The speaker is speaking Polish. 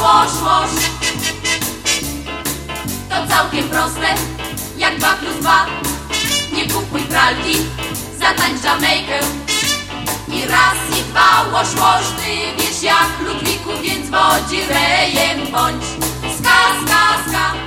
łoż, łoż. To całkiem proste, jak 2 plus 2. Nie kupuj pralki, zatańcz Jamajkę. I raz, i 2, łoż, łoż. Ty wiesz jak Ludwiku, więc wodzirejem bądź. Ska, ska, ska.